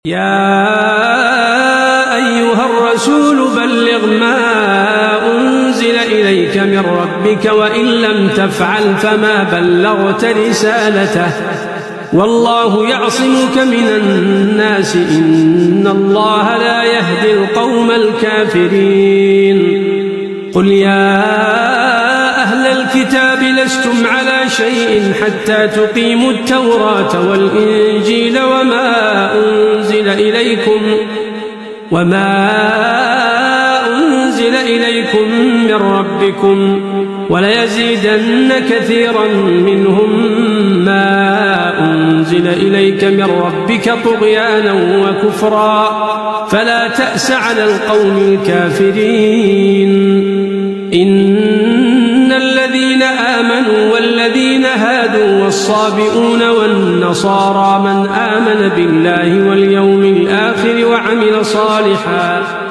يا أيها الرسول بلغ ما أنزل إليك من ربك وإن لم تفعل فما بلغت رسالته والله يعصمك من الناس إن الله لا يهدي القوم الكافرين. قل يا أهل الكتاب لستم على شيء حتى تقيموا التوراة والإنجيل وما أنزل إليكم من ربكم وليزيدن كثيرا منهم ما أنزل إليك من ربك طغيانا وكفرا فلا تأس على القوم الكافرين. إن الذين آمنوا والذين هادوا والصابئون والنصارى من آمن بالله واليوم الآخر وعمل صالحا